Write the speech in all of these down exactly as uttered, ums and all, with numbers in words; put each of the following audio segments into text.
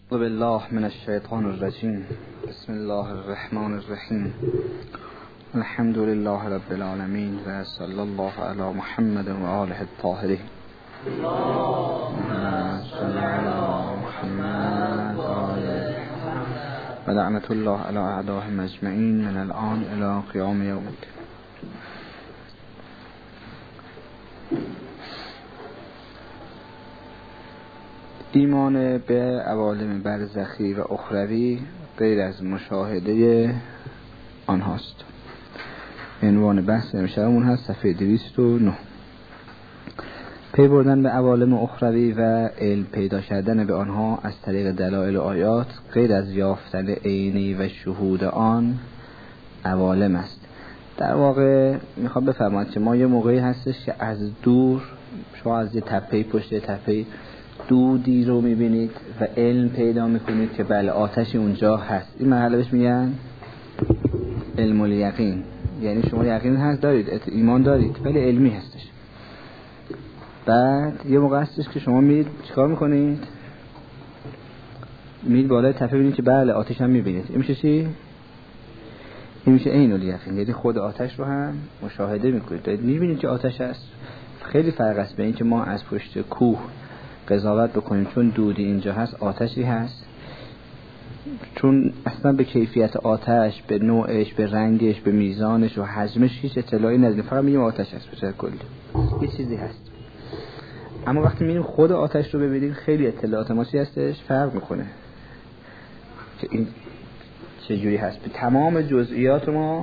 بالله من الشیطان الرجیم. بسم الله الرحمن الرحیم. الحمد لله رب العالمین و صلی الله علی محمد و آله الطاهرین. اللهم صل علی محمد و آله و لعنت الله علی اعدائهم اجمعین من الان الی قیام یوم الدین. ایمان به عوالم برزخی و اخروی غیر از مشاهده آنهاست. عنوان بحث امشبمون هست صفحه دویست و نه. پی بردن به عوالم اخروی و علم پیدا کردن به آنها از طریق دلایل و آیات غیر از یافتن عینی و شهود آن عوالم است. در واقع میخوام بفرماید که ما یه موقعی هستش که از دور شما از یه تپه‌ای پشت تپه‌ای دودی رو میبینید و علم پیدا میکنید که بله آتشی اونجا هست. این مرحله بهش میگن علم الیقین. یعنی شما یقین هست دارید، ایمان دارید ولی علمی هستش. بعد یه موقع هستش که شما میرید چیکار میکنید؟ میرید بالای تپه ببینید که بله آتش هم میبینید. این میشه چی؟ این میشه عین الیقین. یعنی خود آتش رو هم مشاهده میکنید، دارید میبینید که آتش هست. خیلی فرق است بین اینکه ما از پشت کوه قضاوت بکنیم چون دودی اینجا هست آتشی هست، چون اصلا به کیفیت آتش، به نوعش، به رنگش، به میزانش و حجمش هیچ اطلاعی نداریم، فقط میگیم آتش هست. به صورت کلی یه چیزی هست. اما وقتی میریم خود آتش رو ببینیم خیلی اطلاعات ما چی هستش فرق میکنه که این چجوری هست. به تمام جزئیات ما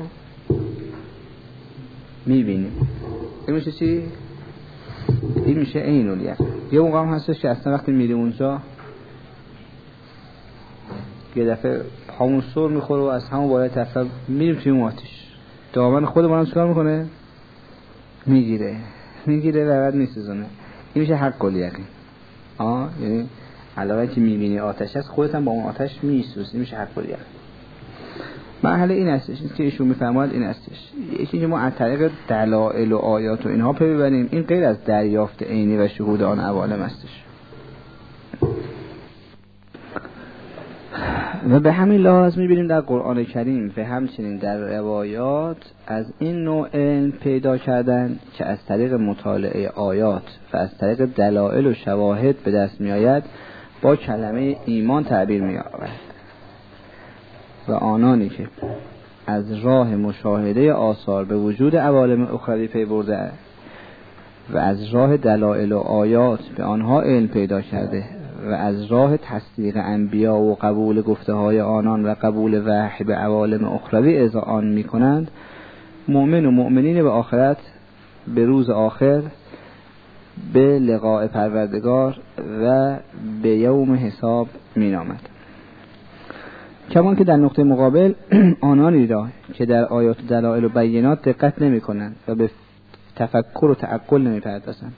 میبینیم. این میشه چی؟ این میشه عین الیقین. یه موقع هم هستش که اصلا وقتی میری اونجا یه دفعه پامون سر میخوره و از همون بالای تپه میریم توی اون آتش. دامن خودمون هم چیکار میکنه؟ میگیره میگیره و بعد میسوزونه. این میشه حق الیقین. آه یعنی علاوه که میبینی آتش هست خودت هم با اون آتش میسوزی. این میشه حق الیقین. مرحله این هستش که ایشون میفرماید این هستش یکی که ما از طریق دلائل و آیات و اینها پی ببریم. این غیر از دریافت عینی و شهود آن عوالم هستش. و به همین لحاظ میبینیم در قرآن کریم و همچنین در روایات از این نوع علم پیدا کردن که از طریق مطالعه آیات و از طریق دلائل و شواهد به دست میآید با کلمه ایمان تعبیر می‌یابد. و آنانی که از راه مشاهده آثار به وجود عوالم اخروی پی برده و از راه دلائل و آیات به آنها علم پیدا کرده و از راه تصدیق انبیا و قبول گفته های آنان و قبول وحی به عوالم اخروی اذعان می کنند، مؤمن و مؤمنین به آخرت، به روز آخر، به لقاء پروردگار و به یوم حساب می نامد. کمان که در نقطه مقابل آنانی را که در آیات و دلائل و بینات دقت نمی کنند و به تفکر و تعقل نمی پردازند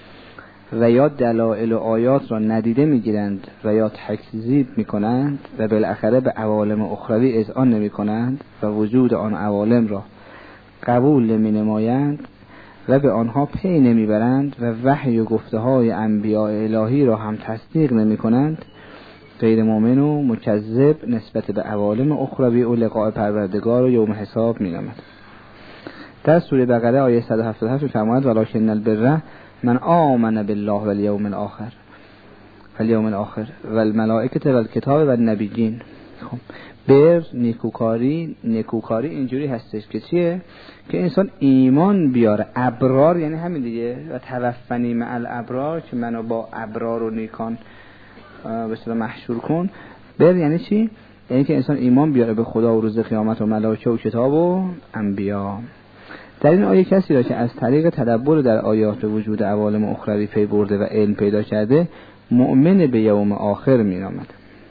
و یا دلائل و آیات را ندیده می گیرند و یا تکذیب می کنند و بالاخره به عوالم اخروی اذعان نمی کنند و وجود آن عوالم را قبول نمی نمایند و به آنها پی نمی برند و وحی و گفته های انبیاء الهی را هم تصدیق نمی کنند، غیر مؤمن و مکذب نسبت به عوالم اخروی و لقاء پروردگار و یوم حساب می نامد. در سوره بقره آیه صد و هفتاد و هفت فرماید ولکن البر من آمن بالله و الیوم الاخر و الیوم الاخر و الملائکه و الکتاب و النبیین. خب بر نیکوکاری، نیکوکاری اینجوری هستش که چیه؟ که انسان ایمان بیاره. ابرار یعنی همین دیگه. و توفنی مع الابرار که منو با ابرار و نیکان به اصطلاح محشور کن. بر یعنی چی؟ یعنی که انسان ایمان بیاره به خدا و روز قیامت و ملائکه و کتاب و انبیا. در این آیه کسی را که از طریق تدبر در آیات وجود عوالم اخروی پی برده و علم پیدا کرده مؤمن به یوم آخر می نامد.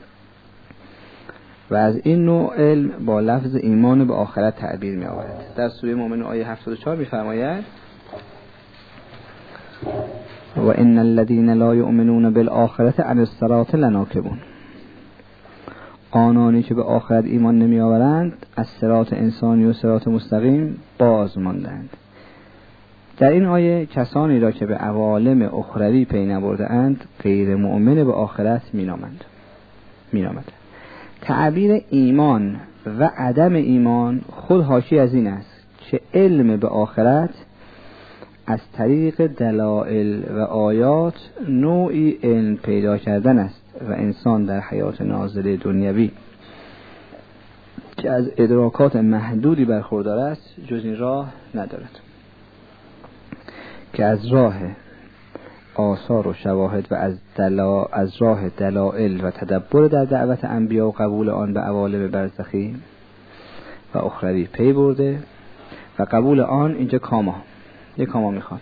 و از این نوع علم با لفظ ایمان به آخرت تعبیر می آورد. در سوره مؤمن آیه هفتاد و چهار می فرماید و ان الذين لا يؤمنون بالآخرة عن الصراط لناکبون. آنانی که به آخرت ایمان نمی آورند از صراط انسانی و صراط مستقیم باز ماندند. در این آیه کسانی را که به عوالم اخروی پی نبرده اند غیر مؤمن به آخرت می نامند. می آمد. تعبیر ایمان و عدم ایمان خود حاشی از این است که علم به آخرت از طریق دلائل و آیات نوعی علم پیدا کردن است و انسان در حیات نازله دنیوی که از ادراکات محدودی برخوردار است جز این راه ندارد که از راه آثار و شواهد و از, دلا... از راه دلائل و تدبر در دعوت انبیا و قبول آن به عوالم برزخی و اخروی پی برده و قبول آن اینجا کاما یک کاما میخواد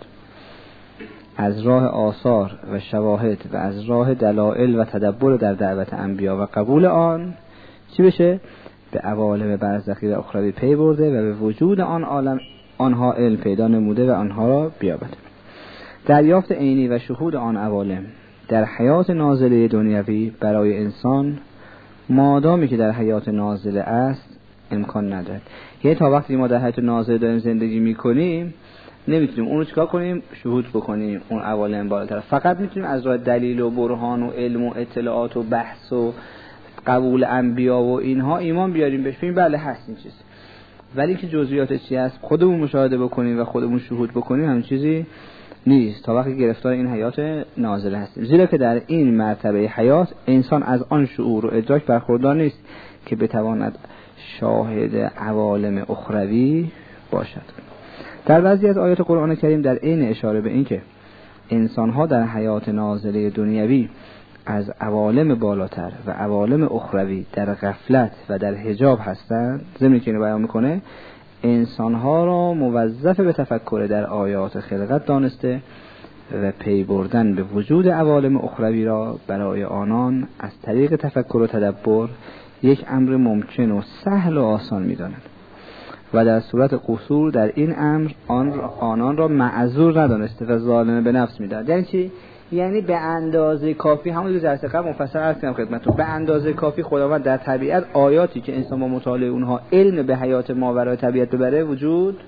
از راه آثار و شواهد و از راه دلائل و تدبر در دعوت انبیا و قبول آن چی بشه؟ به عوالم برزخی و اخروی پی برده و به وجود آن عالم آنها علم پیدا نموده و آنها را بیابد. دریافت عینی و شهود آن عوالم در حیات نازله دنیوی برای انسان مادامی که در حیات نازله است امکان ندارد. یعنی تا وقتی ما در حیات نازله داریم زندگی میکنیم نمیتونیم اون رو چیکار کنیم؟ شهود بکنیم اون عوالم بالاتر. فقط میتونیم از راه دلیل و برهان و علم و اطلاعات و بحث و قبول انبیا و اینها ایمان بیاریم بهش ببین بله هست این چیز، ولی که جزئیات چی هست خودمون مشاهده بکنیم و خودمون شهود بکنیم همین چیزی نیست تا وقتی گرفتار این حیات نازله هستیم، زیرا که در این مرتبه حیات انسان از آن شعور و ادراک برخوردار نیست که بتواند شاهد عوالم اخروی باشد. در بعضی از آیات قرآن کریم در عین اشاره به این که انسان‌ها در حیات نازله دنیوی از عوالم بالاتر و عوالم اخروی در غفلت و در حجاب هستند، ضمن که اینو بیان میکنه انسان‌ها را موظف به تفکر در آیات خلقت دانسته و پی بردن به وجود عوالم اخروی را برای آنان از طریق تفکر و تدبر یک امر ممکن و سهل و آسان می‌دانند و در صورت قصور در این امر آن را آنان را معذور ندانسته و ظالم به نفس می‌دانند. یعنی چی؟ یعنی به اندازه کافی، همون که جلسه قبل مفصل عرض کردم خدمتتون، به اندازه کافی خداوند در طبیعت آیاتی که انسان با مطالعه اونها علم به حیات ماورای طبیعت ببره وجود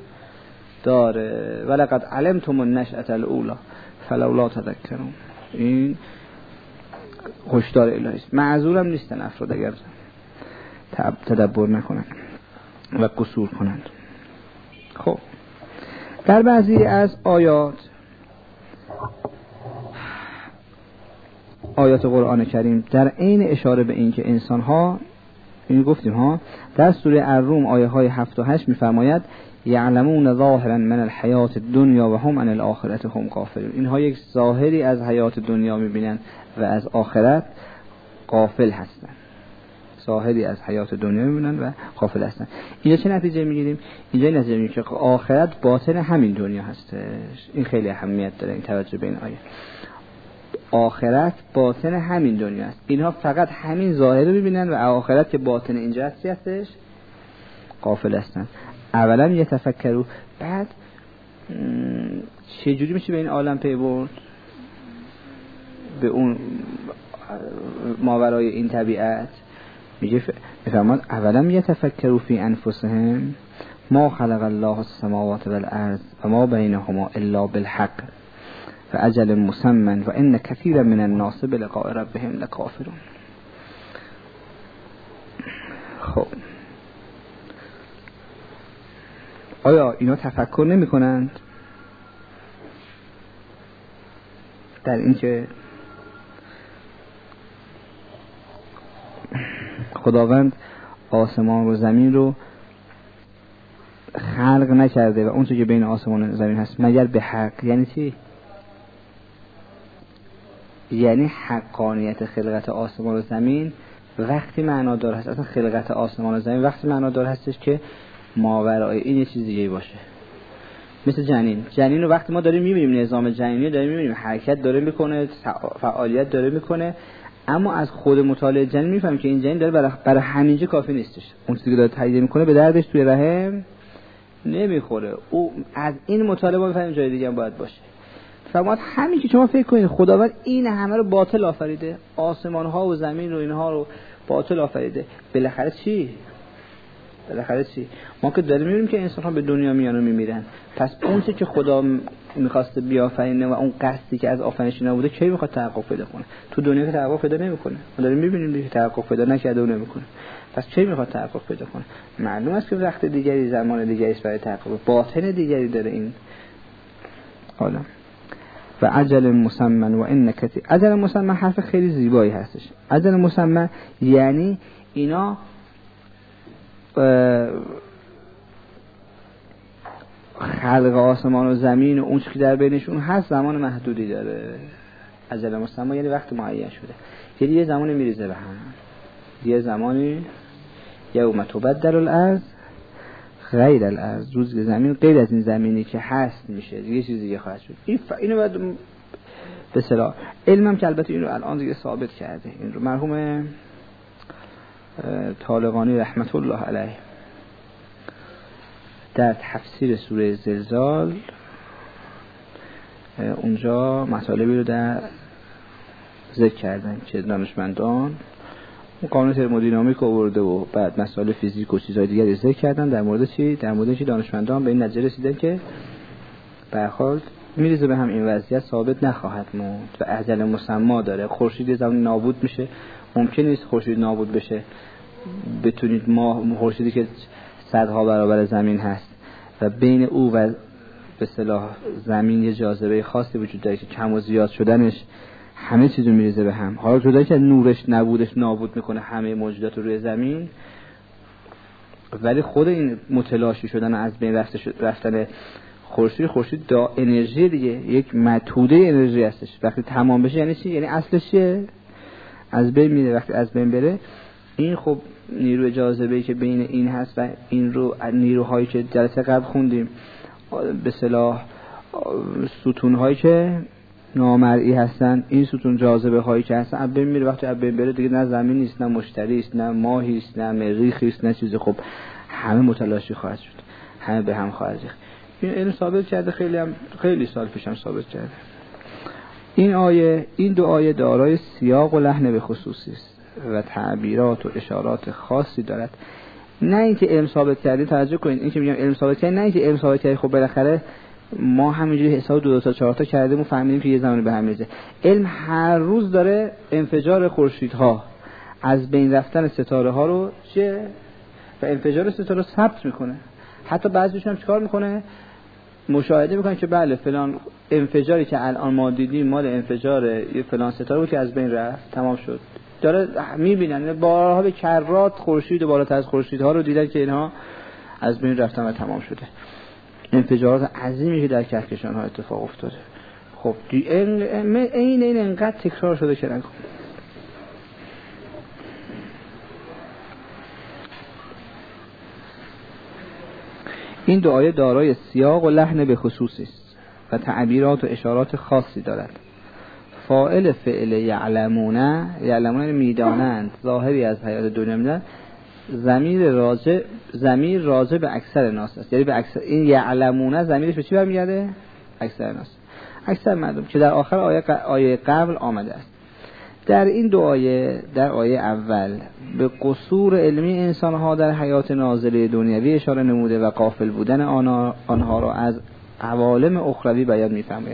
داره. ولقد علمتم النشأة الاولی فلولا تذکرون. این هشدار الهی است. معذورم نیستن افراد اگر تدبر نکنند و قصور کنند. خب در بعضی از آیات آیات قرآن کریم در عین اشاره به این که انسان ها این گفتیم ها در سوره الروم آیه های هفت و هشت میفرماید یعلمون ظاهرا من الحیات الدنیا و هم عن الاخرة هم غافلون. اینها یک ظاهری از حیات دنیا میبینن و از آخرت غافل هستن. ظاهری از حیات دنیا میبینن و غافل هستن. اینجا چه نتیجه میگیریم؟ اینجا نتیجه میگیریم که آخرت باطن همین دنیا هستش. این خیلی اهمیت داره این توجه به این آیه. آخرت باطن همین دنیا است. اینها فقط همین ظاهر رو میبینن و آخرت که باطن اینجا هستش غافل هستن. اولا یتفکروا، بعد چه جوری میشه به این عالم پی برد؟ به اون ماورای این طبیعت میگه فرمان اولا یتفکروا فی انفسهم ما خلق الله السماوات والارض و ما بینهما الا بالحق و اجل مسمى و ان کثیرا من الناس بلقاء ربهم لکافرون. خب آیا اینا تفکر نمی کنند در این که خداوند آسمان و زمین رو خلق نکرده و اون چیزی که بین آسمان و زمین هست مگر به حق؟ یعنی چی؟ یعنی حقانیت خلقت آسمان و زمین وقتی معنادار هست، اصلا خلقت آسمان و زمین وقتی معنادار هستش که ماورای این یه چیز دیگه باشه. مثل جنین جنین رو وقتی ما داریم میبینیم نظام جنینی داریم میبینیم حرکت داره میکنه، فعالیت داره میکنه، اما از خود مطالعه جنین میفهمیم که این جنین داره برای, برای همینجا کافی نیستش. اون چیزی که داره تجزیه میکنه به دردش توی رحم نمیخوره. او از این مطالعه میفهمیم جای دیگه هم باید باشه. فرمود همین که شما فکر کنید خداوند این همه رو باطل آفریده، آسمان ها و زمین و اینها رو باطل آفریده، بالاخره چی؟ بالاخره چی؟ ما که داریم می‌بینیم که انسان‌ها به دنیا میان و میمیرن. پس اون چیزی که خدا می‌خواسته بیافرینه و اون قصدی که از آفرینش نبوده کی می‌خواد تحقق پیدا کنه؟ تو دنیا که تحقق پیدا نمی‌کنه. ما داریم می‌بینیم دیگه تحقق پیدا نکرده و نمی‌کنه. پس کی می‌خواد تحقق پیدا کنه؟ معلوم است که وقت دیگری، زمان دیگری است برای تحقق. باطن دیگری داره این عالم. و اجل مسمى و ان کتی. اجل مسمى حرف خیلی زیبایی هستش. اجل مسمى یعنی اینا خلق آسمان و زمین و اون چیزی که در بینشون هست زمان محدودی داره. اجل مسمى یعنی وقت معین شده. یعنی یه زمانی میریزه به هم. یه زمانی یوم تبدل الارض غیر الارض، روز که زمین غیر از این زمینی که هست میشه، یه چیز دیگه خواهد شد. این ف... اینو بعد به اصطلاح علمم که البته اینو الان دیگه ثابت کرده. این رو مرحوم طالقانی رحمت الله علیه در تفسیر سوره زلزال اونجا مطالبی رو در ذکر کردن که دانشمندان اون قانون ترمودینامیک آورده و بعد مسائل فیزیک و چیزهای دیگری ذکر کردن. در مورد چی؟ در مورد چی دانشمندان به این نتیجه رسیدن که برخورد میریزه به هم، این وضعیت ثابت نخواهد موند و اجل مسمى داره. خورشید زمان نابود میشه، ممکن نیست خورشید نابود بشه بتونید ما خورشیدی که صدها برابر زمین هست و بین او و به اصطلاح زمین یه جاذبه خاصی وجود داره که کم و زیاد شدنش همه چیزو میریزه به هم. حالا جدایی که نورش نبودش نابود میکنه همه موجودات رو روی زمین، ولی خود این متلاشی شدن از بین رفتن خورشید، خورشید دا انرژی دیگه، یک متوده انرژی هستش. وقتی تمام بشه یعنی چی؟ یعنی اصلش چیه؟ از بین میره. وقتی از بین بره این خب نیروی جاذبه‌ای که بین این هست و این رو نیروهایی که جلسه قبل خوندیم به اصطلاح ستون‌هایی که نامرئی هستن، این ستون جاذبه هایی که هستن از بین میره. وقتی از بین بره دیگه نه زمین نیست، نه مشتری است، نه ماهی است، نه مریخی است، نه چیزی. خب همه متلاشی خواهد شد، همه به هم خواهد ریخت. این علم ثابت کرده، خیلی هم خیلی سال پیشم ثابت کرده. این آیه، این دو آیه دارای سیاق و لحن به خصوصی است و تعبیرات و اشارات خاصی دارد. نه اینکه علم ثابت کرده، توجه کنید، این که میگم علم ثابت کرده، نه اینکه علم ثابت کرده خب بالاخره ما همینجوری حساب دو, دو تا چهار تا کردیم و فهمیدیم که یه زمانی به هم میزه. علم هر روز داره انفجار خورشیدها، از بین رفتن ستاره ها رو چه و انفجار ستاره رو ثبت میکنه. حتی بعضیشون هم چیکار میکنه؟ مشاهده میکنه که بله فلان انفجاری که الان ما دیدیم مال انفجار یه فلان ستاره بود که از بین رفت، تمام شد. داره میبینن بارها به کرات خورشید و بالاتر از خورشیدها رو دیدن که اینها از بین رفتن و تمام شده. انفجارات عظیمی که در کهکشان ها اتفاق افتاده. خب این این این انقدر تکرار شده که نکن. این دو آیه دارای سیاق و لحن به خصوصی است و تعبیرات و اشارات خاصی دارد. فاعل فعل یعلمون، یعلمون میدانند، ظاهری از حیات دنیا میدانند، ضمیر راجع ضمیر راجع به اکثر ناس است. یعنی به اکثر این یعلمون ضمیرش به چی برمیگرده؟ اکثر ناس، اکثر مردم که در آخر آیه آیه قبل آمده است. در این دو آیه، در آیه اول به قصور علمی انسان‌ها در حیات نازله دنیوی اشاره نموده و غافل بودن آنها آنها را از عوالم اخروی بیان می‌فرماید.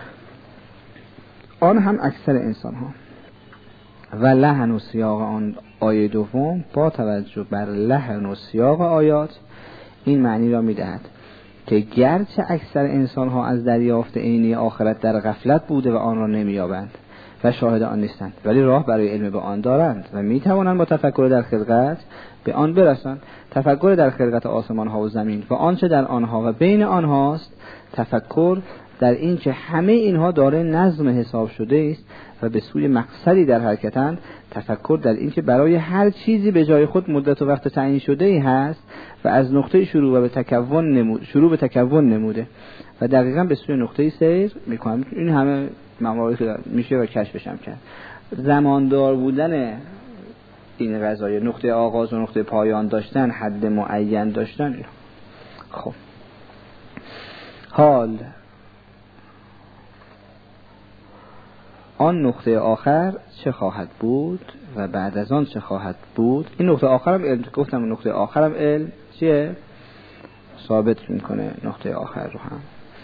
آن هم اکثر انسان‌ها. و لحن و سیاق آن آیه دوم با توجه بر لحن و سیاق آیات این معنی را می‌دهد که گرچه اکثر انسان‌ها از دریافت عینی آخرت در غفلت بوده و آن را نمی‌یابند و شاهد آن نیستند، ولی راه برای علم به آن دارند و می‌توانند با تفکر در خلقت به آن برسند. تفکر در خلقت آسمان‌ها و زمین و آنچه در آنها و بین آنهاست، تفکر در این که همه اینها داره نظم حساب شده است و به سوی مقصدی در حرکتند. تفکر در این که برای هر چیزی به جای خود مدت و وقت تعیین شده ای هست و از نقطه شروع و به تکون نمود شروع به تکون نموده و دقیقاً به سوی نقطه سیر می‌کنه. این همه مواردی که میشه و کشفش هم کرد. زماندار بودن این قضایه، نقطه آغاز و نقطه پایان داشتن، حد معین داشتن. خب حال آن نقطه آخر چه خواهد بود و بعد از آن چه خواهد بود. این نقطه آخرم علم، گفتم نقطه آخرم علم چیه؟ ثابت میکنه نقطه آخر رو هم.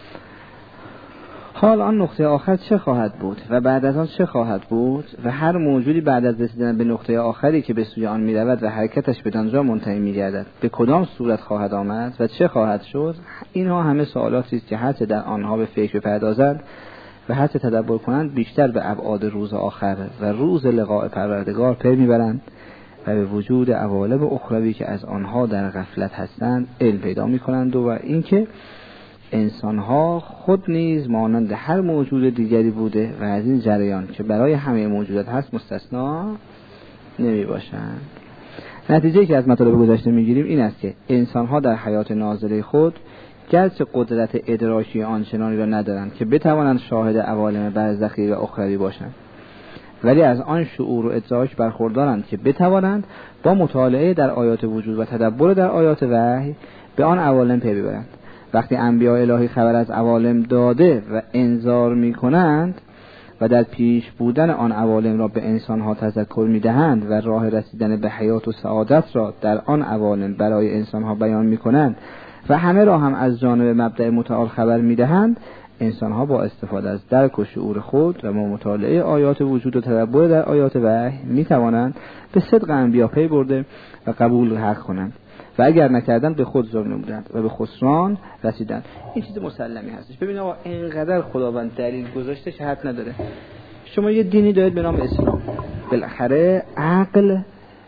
حال آن نقطه آخر چه خواهد بود و بعد از آن چه خواهد بود و هر موجودی بعد از رسیدن به نقطه آخری که به سوی آن میرود و حرکتش به آنجا منتهی میگردد به کدام صورت خواهد آمد و چه خواهد شد. اینها همه سوالاتی است که هر چه در آنها به فکر بپردازند و هر چه تدبر کنند بیشتر به ابعاد روز آخر و روز لقاء پروردگار پی میبرند و به وجود عوالم اخروی که از آنها در غفلت هستند علم پیدا میکنند و اینکه انسان‌ها خود نیز مانند هر موجود دیگری بوده و از این جریان که برای همه موجودات هست مستثنا نمی باشند. نتیجه که از مطالب گذشته میگیریم این است که انسان‌ها در حیات نازله خود گرچه قدرت ادراکی آنچنانی را ندارند که بتوانند شاهد عوالم برزخی و اخروی باشند، ولی از آن شعور و ادراک برخوردارند که بتوانند با مطالعه در آیات وجود و تدبر در آیات وحی به آن عوالم پی ببرند. وقتی انبیاء الهی خبر از عوالم داده و انذار می کنند و در پیش بودن آن عوالم را به انسانها تذکر می دهند و راه رسیدن به حیات و سعادت را در آن عوالم برای انسانها بیان می کنند و همه را هم از جانب مبدأ متعال خبر می دهند، انسانها با استفاده از درک و شعور خود و با مطالعه آیات وجود و تدبر در آیات وحی می توانند به صدق انبیا پی برده و قبول حق کنند و اگر نکردند به خود ظلم نمودند و به خسران رسیدند. این چیز مسلمی هستش. ببین آقا اینقدر خداوند دلیل گذاشته که حد نداره. شما یه دینی دارید به نام اسلام، بالاخره عقل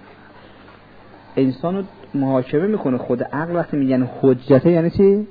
انسانو محاکمه میکنه. خود عقل وقتی میگن حجته یعنی چی؟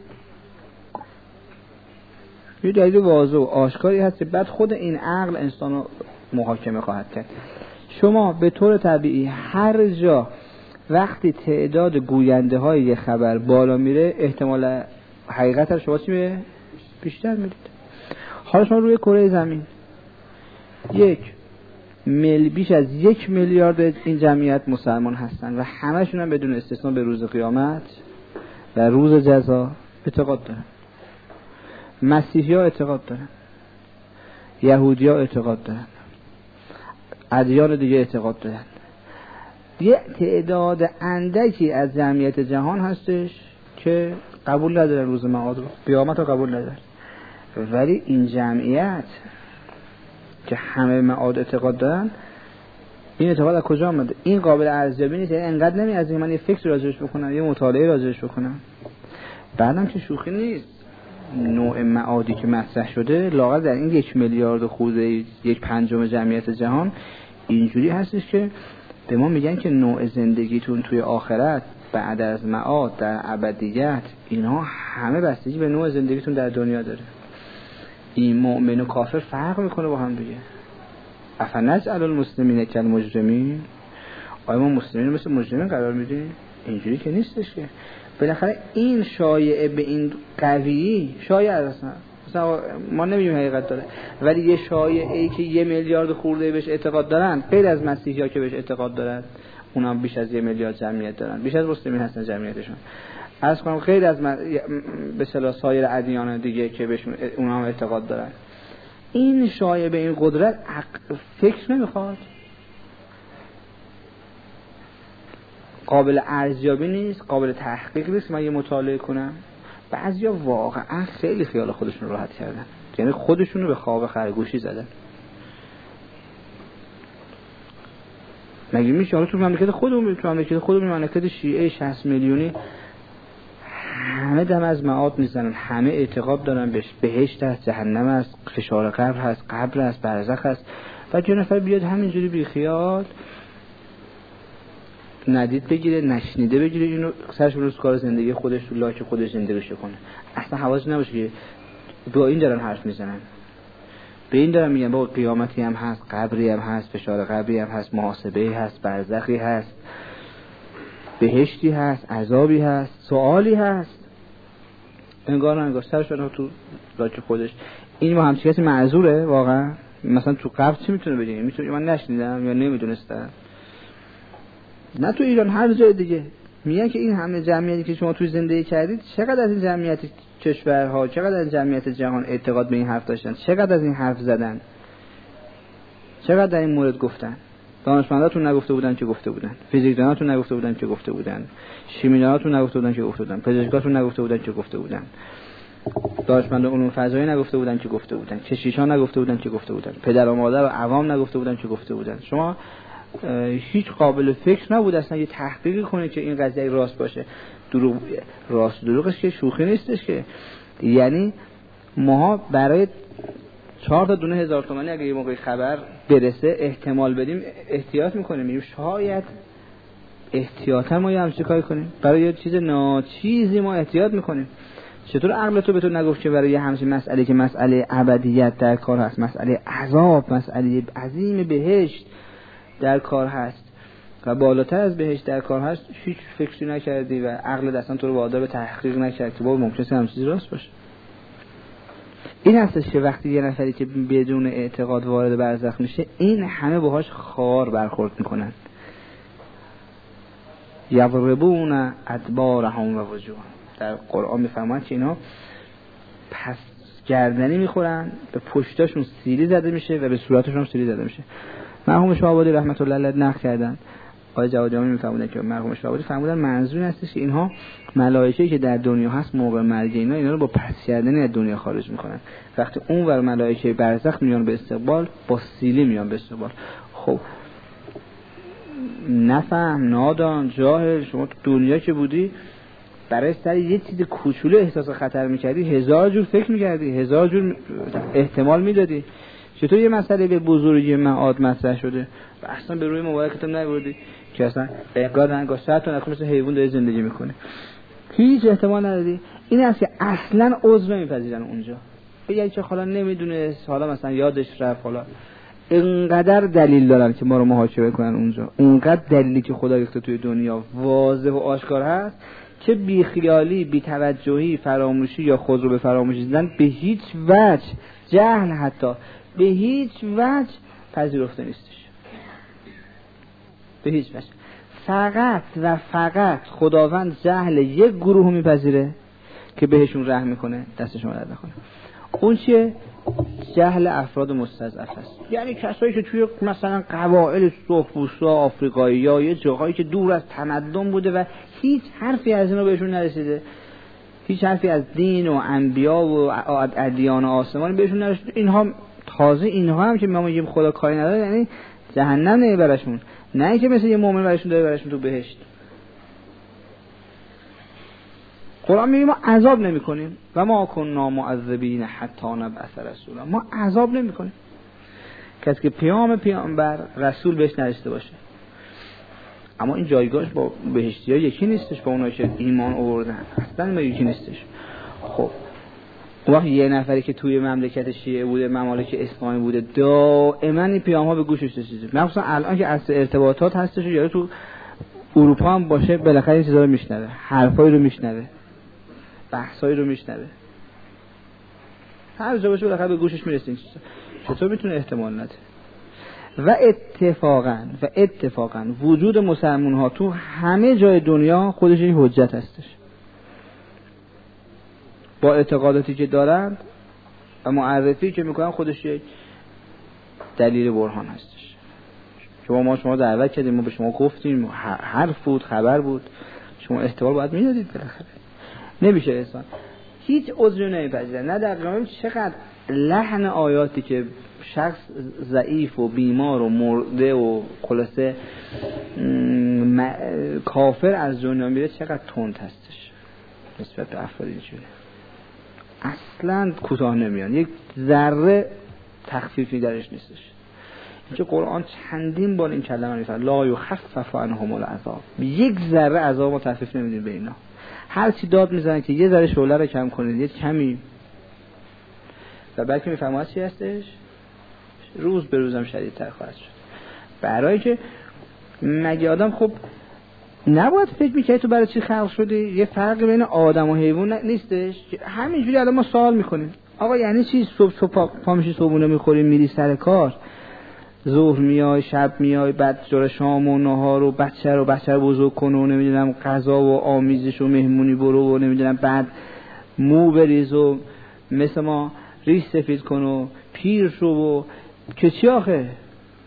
یه دلیل واضح و آشکاری هست که بعد خود این عقل انسانو محاکمه خواهد کرد. شما به طور طبیعی هر جا وقتی تعداد گوینده های یه خبر بالا میره احتمال حقیقت رو شما چی میره؟ بیشتر میرید. حالا شما روی کره زمین یک مل بیش از یک میلیارد این جمعیت مسلمان هستن و همشون هم بدون استثنا به روز قیامت و روز جزا اعتقاد دارن. مسیحی ها اعتقاد دارن، یهودی ها اعتقاد دارن، ادیان دیگه اعتقاد دارن. یه تعداد اندکی از جمعیت جهان هستش که قبول ندارن روز معاد رو، قیامت رو قبول ندارن. ولی این جمعیت که همه معاد اعتقاد دارن، این اعتقاد از کجا آمده؟ این قابل ارزیابی نیست. یعنی انقدر نمی از این من یه فکر راجعش بکنم، یه مطالعه راجعش بکنم، بعدم که شوخی نیست. نوع معادی که مطرح شده لااقل در این یک میلیارد خورده یک پنجم جمعیت جهان اینجوری هستش که به ما میگن که نوع زندگیتون توی آخرت بعد از معاد در ابدیت اینها همه بستگی به نوع زندگیتون در دنیا داره. این مؤمن و کافر فرق میکنه با هم دیگه. افنجعل المسلمین کالمجرمین، آیا ما مسلمین مثل مجرمین قرار میدیم؟ اینجوری که نیستش که. بالاخره این شایعه به این قوی شایعه اصلا مثلا ما نمی‌دونیم حقیقت داره، ولی یه شایعه‌ای که یه میلیارد خورده بهش اعتقاد دارن، غیر از مسیحی‌ها که بهش اعتقاد دارن اونا بیش از یه میلیارد جمعیت دارن، بیش از مسلمین هستن جمعیتشون. از کنم غیر از من... به اصطلاح سایر ادیان دیگه که بهش اونا هم اعتقاد دارن. این شایعه به این قدرت فکر نمیخواد، قابل ارزیابی نیست، قابل تحقیق نیست. من یه مطالعه کنم، بعضیا واقعا خیلی خیال خودشون راحت کردن، یعنی خودشون رو به خواب خرگوشی زدن. مگه میشه حالا تو مملکت خودمون، تو مملکت خودمون، مملکت شیعه شصت میلیونی، همه دم از معاد میزنن، همه اعتقاد دارن بهش، بهشت هست، جهنم هست، فشار قبر هست، قبر هست، برزخ هست. و یه نفر بیاد همینجوری بی خیال ندید بگیره، نشنیده بگیره، اینو سرش روز کار زندگی خودش تو لاک خودش زندگیش کنه. اصلا حواسش نباشه که با این دارن حرف میزنن، به این دارن میگن بابا قیامتی هم هست، قبری هم هست، فشار قبری هم هست، محاسبه هست، برزخی هست، بهشتی هست، عذابی هست، سوالی هست. انگار انگار سرش رو تو لاک خودش. این ما همچین کسی معذوره واقعا؟ مثلا تو قبر چی میتونه بگه؟ میتونه من نشنیدم یا نمیدونستم. نه تو ایران، هر جای دیگه میگن که این همه جمعیتی که شما توی زندگی کردید، چقدر از این جمعیت کشورها، چقدر از جمعیت جهان اعتقاد به این حرف داشتن، چقدر از این حرف زدن. چقدر در این مورد گفتن؟ دانشمنداتون نگفته بودن که گفته بودن، فیزیکداناتون نگفته بودن که گفته بودن، شیمیداناتون نگفته بودن که گفته بودن، پزشکاتون نگفته بودن که گفته بودن، دانشمند علوم فضایی نگفته بودن که گفته بودن، کشیشان نگفته بودن که گفته بودن، پدر و مادر و عوام نگفته بودن که گفته بودن. شما هیچ قابل فکر نبود اصلا یه تحقیقی کنه که این قضیه راست باشه. دروغ راست دروغش که شوخی نیستش که. یعنی ما برای چهار تا دونه هزار تومانی اگه یه موقع خبر برسه احتمال بدیم احتیاط میکنیم، میگیم شاید احتیاطا ما یه همچین کاری کنیم. برای یه چیز ناچیزی ما احتیاط میکنیم. چطور عقل تو به تو نگفت که برای یه همچین مسئله که مسئله ابدیت در کار هست، مسئله عذاب، مسئله عظیم بهشت در کار هست و بالاتر از بهشت در کار هست، هیچ فکری نکردی و عقل اصلا تو رو وادار به تحقیق نکرد که بابا ممکنه همین چیزی راست باشه. این هستش که وقتی یه نفری که بدون اعتقاد وارد برزخ میشه این همه باهاش خار برخورد میکنن. یضربون ادبارهم و وجوههم. در قرآن میفرماید که اینا پس گردنی میخورن، به پشتاشون سیلی زده میشه و به صورتشون سیلی زده میشه. مرحوم شاه‌آبادی رحمت الله علیه نقل کردن، آقای جواد جامی میفرمودن که مرحوم شاه‌آبادی فرمودن منظور این هستش که اینها ملائکه‌ای که در دنیا هست موقع مرگ اینا اینا رو با پس کردنی از دنیا خارج میکنن. وقتی اون ور ملائکه برزخ میان به استقبال با سیلی میان به استقبال. خب نفهم، نادان، جاهل، شما تو دنیا که بودی برای سر یه چیز کوچولو احساس خطر میکردی، هزار جور فکر میکردی، هزار جور احتمال میدادی. چطور یه مسئله به بزرگی معاد مطرح شده و اصلا به روی مبارکتم نبردی که اصلا انگار انگار ساعت تا نکنه مثل حیوان داره زندگی میکنه، هیچ احتمال ندادی. این است که اصلا عضو نمیپذیرن اونجا. بگید که حالا نمیدونه، حالا مثلا یادش رفت، حالا اینقدر دلیل دارن که ما رو محاکمه کنن اونجا، اونقدر دلیلی که خدا ریخته توی دنیا واضح و آشکار هست که بی خیالی، بی توجهی، فراموشی یا خود رو به فراموشی دیدن به هیچ وجه، جهل حتی به هیچ وجه پذیرفته نیستش، به هیچ وجه. فقط و فقط خداوند جهل یک گروه میپذیره که بهشون رحم میکنه، دستشون درد نکنه. اون چیه؟ جهل افراد مستضعف است. یعنی کسایی که توی مثلا قبایل سرخپوستا آفریقایی یا یه جاهایی که دور از تمدن بوده و هیچ حرفی از اینا بهشون نرسیده، هیچ حرفی از دین و انبیا و ادیان و آسمان بهشون نرسیده، اینها تازه اینها هم که ما میگیم خدا کاری نداره، یعنی جهنم نه براشون، نه اینکه مثل یه مؤمن براشون داره براشون تو بهشت. قرآن میگه ما عذاب نمی کنیم و ما کننا معذبین حتی نبعث رسولا. ما عذاب نمی کنیم کسی که پیام پیامبر رسول بهش نرسیده باشه. اما این جایگاهش با بهشتی ها یکی نیستش، با اونایی که ایمان آوردن اصلا ما یکی نیستش. خب اون وقت یه نفری که توی مملکت شیعه بوده، ممالک اسلامی بوده، دائما این پیام ها به گوشش رسیده. مثلا الان که اصل ارتباطات هستش، یا تو اروپا هم باشه بالاخره این چیزا رو میشنوه، حرفایی رو میشنوه، بحثایی رو میشنوه، هر جا باشه بالاخره به گوشش میرسه این چیزا. چطور میتونه احتمال نده؟ و اتفاقا و اتفاقا وجود مسلمان ها تو همه جای دنیا خودش یک حجت هستش، با اعتقاداتی که دارن و معرفی که میکنن خودش یک دلیل برهان هستش. شما ما شما دعوت کردیم، ما به شما گفتیم، حرف بود، خبر بود، شما احتمال باید میدادید. بالاخره نمیشه انسان هیچ عذری نمیپذیره. نه در قیامت چقدر لحن آیاتی که شخص ضعیف و بیمار و مرده و خلاصه کافر از دنیا میره چقدر تند هستش نسبت به افراد اینجوری، اصلا کوتاه نمیان، یک ذره تخفیفی درش نیستش. اینجا قرآن چندین بار این کلمه میفرماید لا یخفف عنهم العذاب، یک ذره عذاب ما تخفیف نمیدیم به اینا. هر چی داد میزنن که یه ذره شعله رو کم کنید، یه کمی، و بلکه میفرماید چی هستش؟ روز به روزم شدیدتر خواهد شد. برای که مگه آدم خب نباید فکر میکنی تو برای چی خلق شدی؟ یه فرق بین آدم و حیوان نیستش؟ همینجوری الان ما سوال میکنیم آقا یعنی چی صبح صبح پا میشی صبحونه میخوری میری سر کار، ظهر میای شب میای بعد جور شام و نهار و بچه رو بچه رو بزرگ کن و نمیدونم غذا و آمیزش و مهمونی برو و نمیدونم بعد مو بریز و مثل ما ریش سفید کن و پیر شو و که چی آخه؟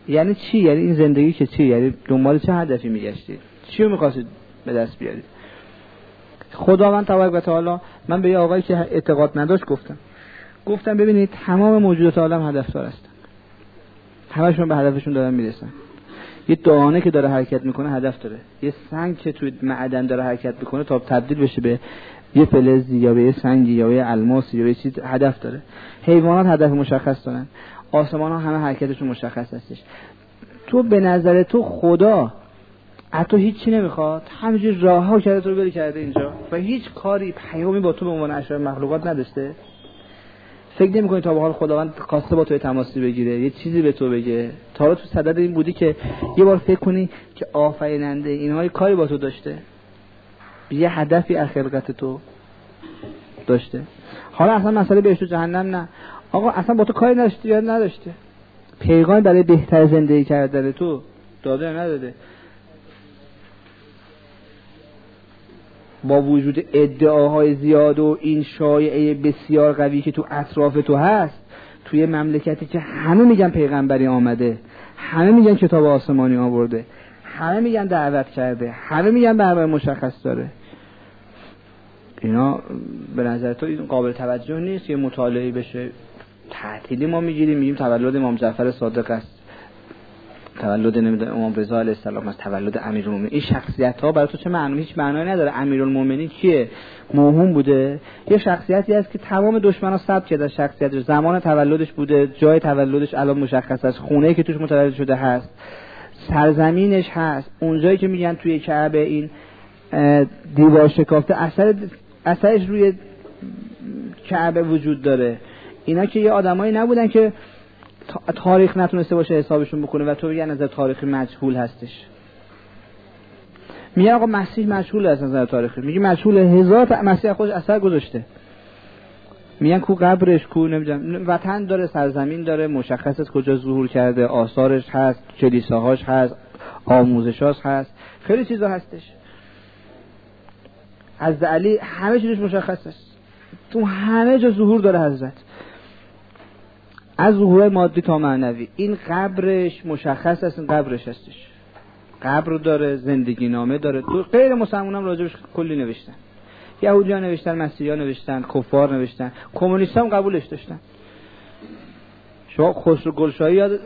یعنی چی؟ یعنی این زندگی که چی؟ یعنی دنبال چه هدفی میگشتی؟ چی رو میخواستید به دست بیارید؟ خداوند تبارک و تعالی، من به یه آقایی که اعتقاد نداشت گفتم گفتم ببینید تمام موجودات عالم هدفدار هستن، همشون به هدفشون دارن میرسن. یه دانه که داره حرکت میکنه هدف داره، یه سنگ که توی معدن داره حرکت میکنه تا تبدیل بشه به یه فلزی یا به یه سنگی یا به یه الماسی یا به یه چیز هدف داره. حیوانات هدف مشخص دارن، آسمان ها همه حرکتشون مشخص هستش. تو به نظر تو خدا از تو هیچی نمیخواد، همینجوری راه ها کرده تو رو بری کرده اینجا و هیچ کاری پیامی با تو به عنوان اشرف مخلوقات نداشته؟ فکر نمی‌کنی تا به حال خداوند خواسته با تو تماسی بگیره، یه چیزی به تو بگه؟ تا حالا تو صدد این بودی که یه بار فکر کنی که آفریننده اینها یه کاری با تو داشته، یه هدفی از خلقت تو داشته؟ حالا اصلا مسئله بهشت و جهنم نه، آقا اصلا با تو کاری نداشته یا نداشته؟ پیغام برای بهتر زندگی کردن تو داده یا نداده؟ با وجود ادعاهای زیاد و این شایعه بسیار قوی که تو اطراف تو هست، توی مملکتی که همه میگن پیغمبری آمده، همه میگن کتاب آسمانی آورده، همه میگن دعوت کرده، همه میگن برنامه مشخص داره، اینا به نظر تو این قابل توجه نیست؟ یه مطالعه بشه. تعطیلی ما میگیریم میگیم تولد امام جعفر صادق است، تولد نمیدونم امام رضا علیه السلام است، تولد امیرالمومنین. این شخصیت ها برای تو چه معنی؟ هیچ معنایی نداره. امیرالمومنین کیه؟ موهوم بوده، یه شخصیتی است که تمام دشمنا ثبت کرده شخصیتش، زمان تولدش بوده، جای تولدش الان مشخص است، خونه‌ای که توش متولد شده هست، سرزمینش هست، اونجایی که میگن توی کعبه این دیوار شکافته اثر اثرش روی کعبه وجود داره. اینا که یه آدمایی نبودن که تاریخ نتونسته باشه حسابشون بکنه و تو میگن از نظر تاریخی مجهول هستش. میگن آقا مسیح مجهول از نظر تاریخی، میگه مجهول، هزار تا مسیح خودش اثر گذاشته. میگن کو قبرش، کو نمیدونم وطن داره، سرزمین داره، مشخص است کجا ظهور کرده، آثارش هست، کلیساهاش هست، آموزشاش هست، خیلی چیزا هستش. حضرت علی همه چیزش مشخص است، تو همه جا ظهور داره حضرت، از ظهور مادی تا معنوی. این قبرش مشخص است، این قبرش هستش، قبر داره، زندگی نامه داره. تو غیر مسلمان هم راجبش کلی نوشتن، یهودی ها نوشتن، مسیحی ها نوشتن، کفار نوشتن، کمونیست هم قبولش داشتن. شما خسرو گلشاهی یاد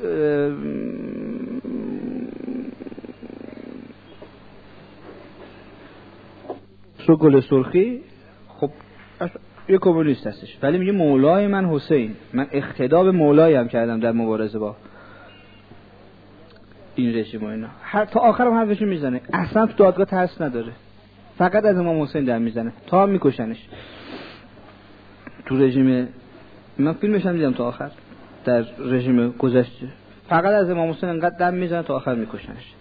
خسرو گل سرخی خب یه کمونیست هستش، ولی میگه مولای من حسین، من اقتدا به مولایم کردم در مبارزه با این رژیم و اینا. هر تا آخرم حرفشو میزنه، اصلا تو دادگاه ترس نداره، فقط از امام حسین در میزنه تا میکشنش. تو رژیم من فیلمش هم دیدم تا آخر، در رژیم گذشته فقط از امام حسین انقدر دم میزنه تا آخر میکشنش.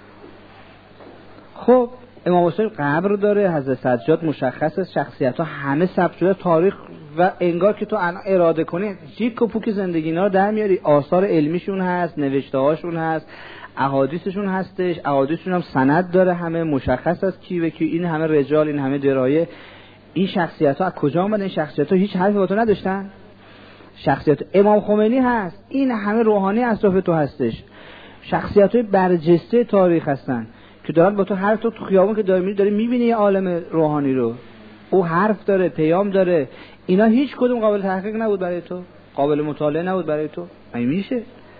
خب امام حسین قبر داره، حضرت سجاد مشخص است، شخصیت ها همه ثبت شده تاریخ و انگار که تو اراده کنی جیک و پوک زندگی اینا رو در میاری. آثار علمیشون هست، نوشته هاشون هست، احادیثشون هستش، احادیثشون هم سند داره، همه مشخص است کی و کی، این همه رجال، این همه درایه. این شخصیت ها از کجا اومدن؟ این شخصیت ها هیچ حرفی با تو نداشتن؟ شخصیت امام خمینی هست، این همه روحانی اطراف تو هستش، شخصیت های برجسته تاریخ هستن که دارن با تو حرف تو تو خیابون که داری میری داری میبینی یه عالم روحانی رو، او حرف داره، پیام داره. اینا هیچ کدوم قابل تحقیق نبود برای تو، قابل مطالعه نبود برای تو. این میشه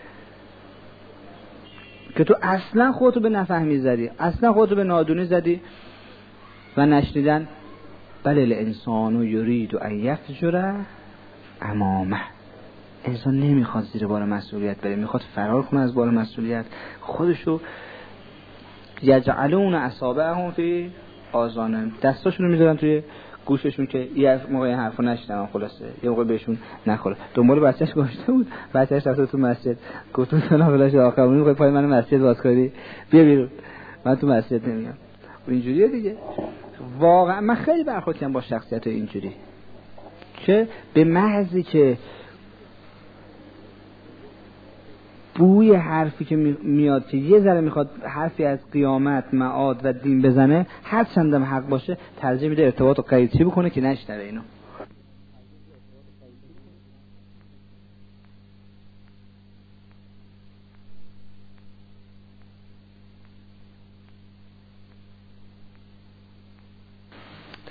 که تو اصلا خودتو به نفهمی زدی، اصلا خودتو به نادونی زدی و نشنیدن بل الانسان یرید ان یفجر امامه. انسان نمیخواد زیر بار مسئولیت بره، میخواد فرار کنه از بار مسئولیت. خودشو یجعلون اصابعهم فی آذانهم، دستاشونو میذارن توی گوششون که یه موقع حرفو نشنون، خلاصه یه موقع بهشون نخوره. دنبال بچه‌اش گشته بود، بچه‌اش رفت تو مسجد، گفتم سلام بلاش آقا میگه پای من مسجد باز کردی، بیا بیرون، من تو مسجد نمیام. اینجوریه دیگه. واقعا من خیلی برخورد کردم با شخصیت اینجوری که به محضی که بوی حرفی که میاد که یه ذره میخواد حرفی از قیامت، معاد و دین بزنه، هر چندم حق باشه ترجیح میده ارتباط رو قیچی بکنه که نشنوه اینو.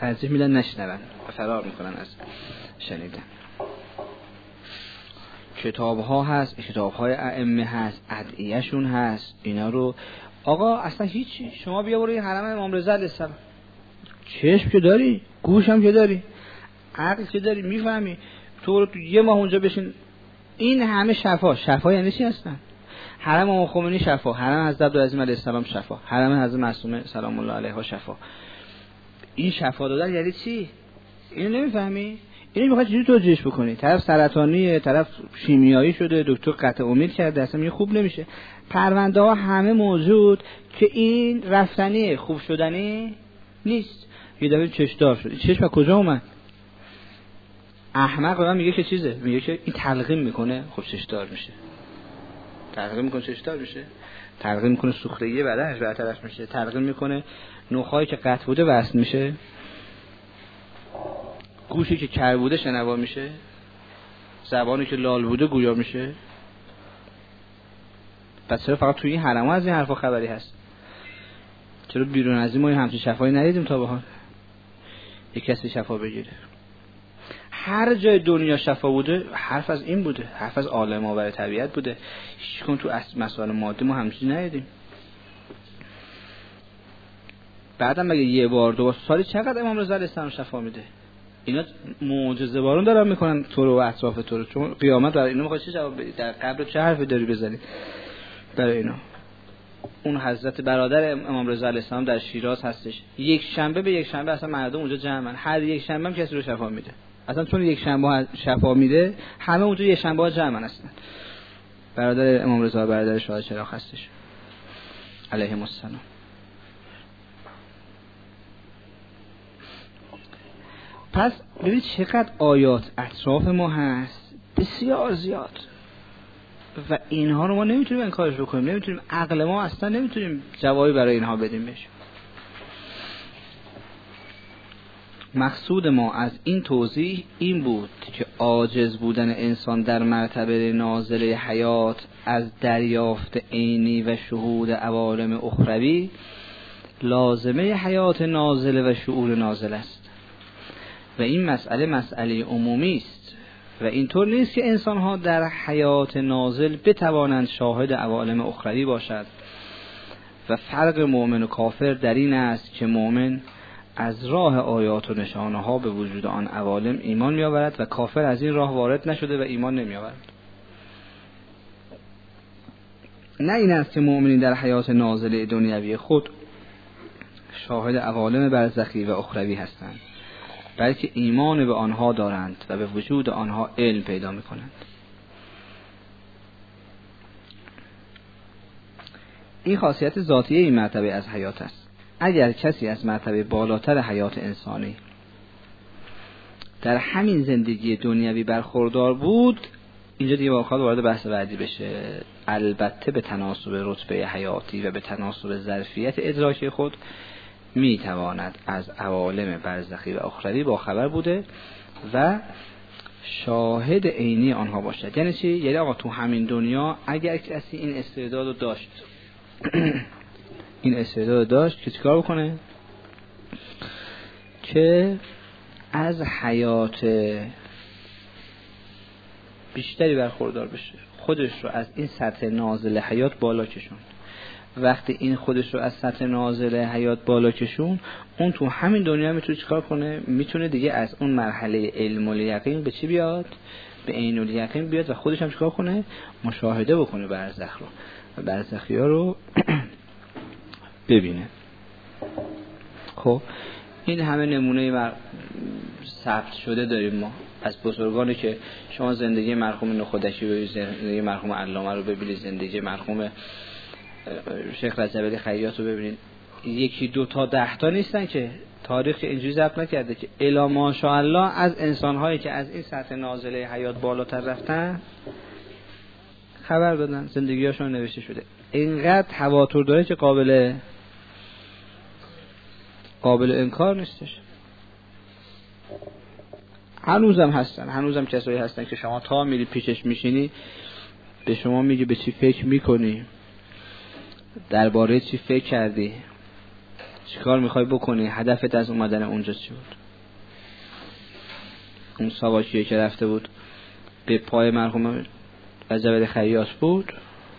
ترجیح میدن نشنون و فرار میکنن از شنیدن. کتاب ها هست، کتاب های ائمه هست، ادعیه شون هست، اینا رو آقا اصلا هیچی. شما بیا برو حرم امام رضا علیه السلام، چشم که داری، گوش هم که داری، عقل که داری، میفهمی، تو تو یه ماه اونجا بشین. این همه شفا. شفا یعنی چی هستن؟ حرم امام خمینی شفا، حرم حضرت عبدالعظیم علیه السلام شفا، حرم حضرت معصومه سلام الله علیها شفا. این شفا دادن یعنی چی؟ اینو نمیفهمی؟ اینو میخواد چجوری توجیهش بکنی؟ طرف سرطانیه، طرف شیمیایی شده، دکتر قطع امید کرده، اصلا خوب نمیشه. پرونده ها همه موجود که این رفتنی خوب شدنی نیست. یه دفعه چشدار شد. چشم از کجا اومد؟ احمق به میگه که چیزه، میگه که این تلقیم میکنه خب چشدار میشه. تلقیم میکنه چشدار میشه. تلقیم میکنه سوختگی بدنش برطرف میشه. تلقیم میکنه نخایی که قطع بوده وصل میشه. گوشی که کر بوده شنوا میشه. زبانی که لال بوده گویا میشه. پس چرا فقط توی این حرم ها از این حرفا خبری هست؟ چرا بیرون از این ما همچین شفایی ندیدیم تا به حال؟ یک کسی شفا بگیره. هر جای دنیا شفا بوده حرف از این بوده، حرف از عالم آور طبیعت بوده. هیچ کن تو مسائل مادی ما همچین ندیدیم. بعدم مگه یه بار دو بار سالی چقدر امام رضا علیه السلام شفا میده؟ اینا معجزه بارون دارن میکنن تو رو و اطراف تو رو. چون قیامت برای اینا میخواد چه جواب بدی؟ در قبر چه حرفی داری بزنی برای اینا؟ اون حضرت برادر امام رضا علیه السلام در شیراز هستش، یک شنبه به یک شنبه اصلا مردم اونجا جمعن، هر یک شنبه هم کسی رو شفا میده. اصلا چون یک شنبه شفا میده همه اونجا یک شنبه ها جمعن. اصلا برادر امام رضا برادر شاه چراغ هستش علیهم السلام. پس ببینید چقدر آیات اطراف ما هست، بسیار زیاد، و اینها رو ما نمیتونیم انکارش بکنیم، نمیتونیم، عقل ما اصلا نمیتونیم جوابی برای اینها بدیم بهش. مقصود ما از این توضیح این بود که عاجز بودن انسان در مرتبه نازله حیات از دریافت عینی و شهود عوالم اخروی لازمه حیات نازله و شعور نازل است و این مسئله مسئله عمومی است و اینطور نیست که انسان‌ها در حیات نازل بتوانند شاهد عوالم اخروی باشد و فرق مؤمن و کافر در این است که مؤمن از راه آیات و نشانه ها به وجود آن عوالم ایمان می آورد و کافر از این راه وارد نشده و ایمان نمی آورد. نه این است که مؤمنین در حیات نازله دنیوی خود شاهد عوالم برزخی و اخروی هستند، بلکه ایمان به آنها دارند و به وجود آنها علم پیدا می کنند. این خاصیت ذاتیه این مرتبه از حیات است. اگر کسی از مرتبه بالاتر حیات انسانی در همین زندگی دنیوی برخوردار بود، اینجا دیگه واقعا وارد بحث بعدی بشه، البته به تناسب رتبه حیاتی و به تناسب ظرفیت ادراکی خود میتواند از عوالم برزخی و اخروی با خبر بوده و شاهد عینی آنها باشد. یعنی چی؟ یعنی آقا تو همین دنیا اگر کسی این استعداد رو داشت این استعداد داشت که چیکار بکنه؟ که از حیات بیشتری برخوردار بشه، خودش رو از این سطح نازل حیات بالا کشون. وقتی این خودش رو از سطح نازل حیات بالا کشون، اون تو همین دنیا میتونه چیکار کنه؟ میتونه دیگه از اون مرحله علم الیقین به چی بیاد؟ به عین الیقین بیاد و خودش هم چیکار کنه؟ مشاهده بکنه برزخ رو و برزخی ها رو ببینه. خب این همه نمونه بر ثبت شده داریم ما از بزرگانی که شما زندگی مرحوم نخودکی و زندگی مرحوم علامه رو ببینید، زندگی مرحوم شیخ رجب علی خیاط رو ببینید، یکی دو تا ده تا نیستن که تاریخ اینجوری ضبط نکرده که الا ماشاءالله از انسان‌هایی که از این سطح نازله حیات بالاتر رفتن خبر دادن، زندگی‌هاشون نوشته شده. اینقدر تواتر داره که قابل قابل انکار نیستش. هنوزم هستن، هنوزم کسایی هستن که شما تا میری پیشش میشینی به شما میگه به چی فکر میکنی، درباره چی فکر کردی، چیکار میخوای بکنی؟ هدفت از اومدن اونجا چی بود؟ اون ساواکیه که رفته بود به پای مرحوم رجب خیاط بود،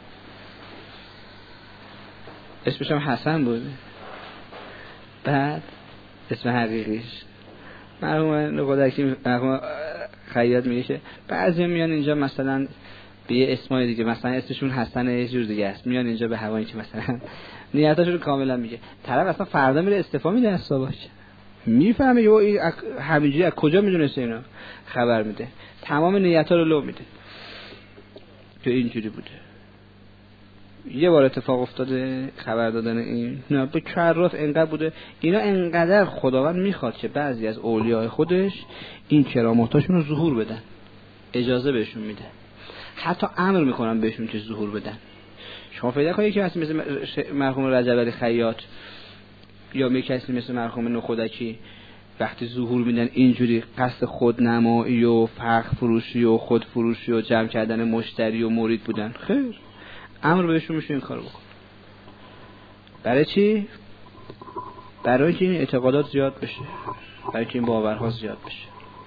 اسمش هم حسن بود، بعد اسم حقیقیش مرحوم نقودکی مرحوم خیاط میگه که بعضی میان اینجا مثلا به یه اسمای دیگه، مثلا اسمشون حسن یه جور دیگه است، میان اینجا به هوایی که مثلا نیتاشون کاملا میگه. طرف اصلا فردا میره استعفا میده از ساواک، میفهمه یه این همینجوری از کجا میدونسته اینو خبر میده، تمام نیتا رو لو میده که اینجوری بوده. یه بار اتفاق افتاده خبر دادن این، نه به کرات انقدر بوده. اینا انقدر خداوند میخواد که بعضی از اولیاء خودش این کراماتاشون رو ظهور بدن، اجازه بهشون میده، حتی امر میکنن بهشون که ظهور بدن. شما پیدا کنید که مثل مرحوم رجب خیاط یا می کسی مثل مرحوم نخودکی وقتی ظهور میدن اینجوری قصد خودنمایی و فخر فروشی و خود فروشی و جمع کردن مشتری و مرید بودن، خیر امر بهشون میشه این کارو بکن. برای چی؟ برای اینکه این اعتقادات زیاد بشه، برای اینکه این باورها زیاد بشه.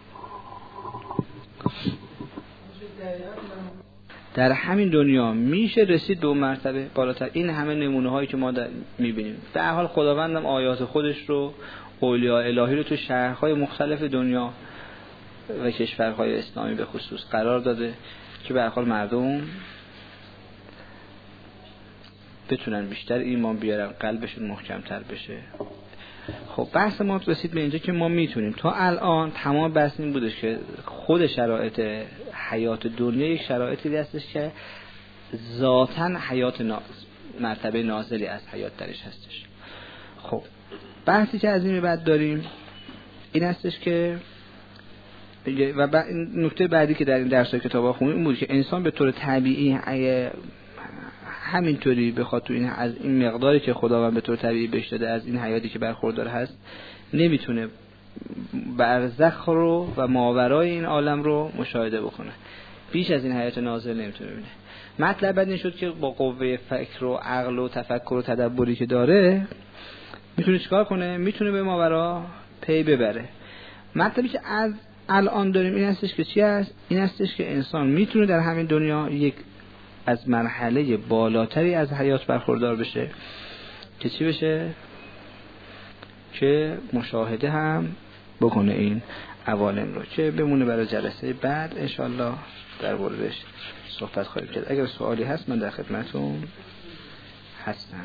در همین دنیا میشه رسید دو مرتبه بالاتر. این همه نمونه هایی که ما میبینیم، به هر حال خداوندم آیات خودش رو، اولیاء الهی رو تو شهرهای مختلف دنیا و کشورهای اسلامی به خصوص قرار داده که به هر حال مردم بتونن بیشتر ایمان بیارن، قلبشون محکمتر بشه. خب بحث ما رسید به اینجا که ما میتونیم تا الان تمام بحث این بودش که خود شرایط حیات دنیا یک شرایطی هستش که ذاتاً حیات ناز... مرتبه نازلی از حیات درش هستش. خب بحثی که از این بعد داریم این هستش که و ب... نکته بعدی که در این درس کتابا خوندیم این بود که انسان به طور طبیعی اگه همینطوری بخواد تو این از این مقداری که خداوند به طور طبیعی بهش داده از این حیاتی که برخوردار هست نمیتونه برزخ رو و ماورای این عالم رو مشاهده بکنه، بیش از این حیات نازل نمیتونه ببینه. مطلب بعد این شد که با قوه فکر و عقل و تفکر و تدبری که داره میتونه چیکار کنه؟ میتونه به ماورا پی ببره. مطلبی که از الان داریم این هستش که چی هست؟ این هستش که انسان میتونه در همین دنیا یک از مرحله بالاتری از حیات برخوردار بشه که چی بشه؟ که مشاهده هم بکنه این عوالم رو، که بمونه برای جلسه بعد انشالله در موردش صحبت خواهیم کرد. اگر سوالی هست من در خدمتون هستم.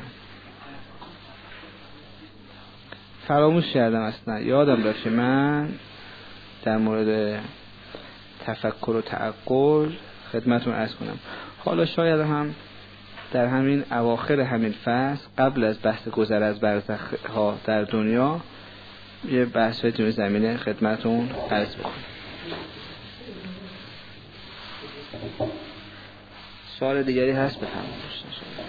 فراموش کردم اصلا، یادم داشت من در مورد تفکر و تعقل خدمتون عرض کنم. حالا شاید هم در همین اواخر همین فصل قبل از بحث گذر از برزخ ها در دنیا یه بحث های توی زمینه خدمتون عرض بکنم. سوال دیگری هست بفرمایید.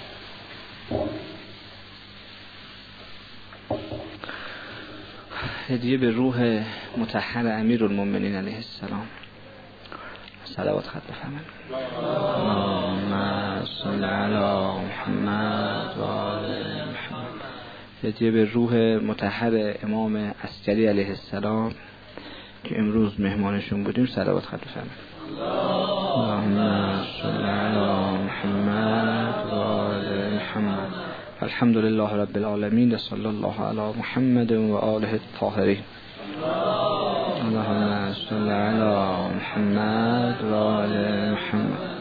هدیه به روح مطهر امیرالمومنین علیه السلام. صلوات خط بفرمایید. اللهم صل علی محمد و آل محمد. هدیه به روح مطهر امام عسکری علیه السلام که امروز مهمانشون بودیم. صلوات خط بفرمایید. اللهم صل علی محمد و آل محمد. الحمد لله رب العالمین و صلی الله علی محمد و آله الطاهرین. اللهم صل علی محمد و آل محمد.